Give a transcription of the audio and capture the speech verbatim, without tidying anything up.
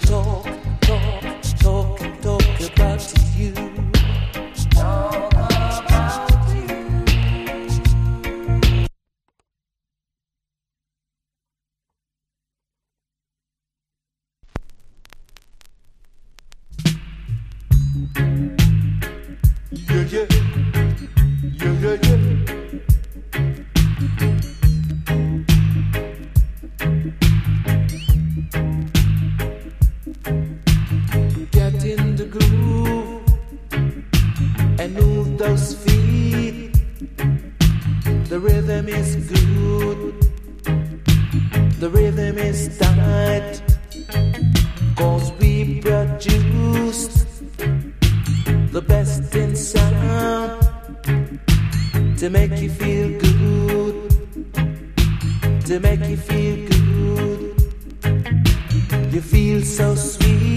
talk, talk, talk, talk about you. Talk about you. Yeah, yeah, yeah, yeah, yeah. Get in the groove and move those feet. The rhythm is good. The rhythm is tight. 'Cause we produced the best in sound to make you feel good. To make you feel good. You feel so sweet.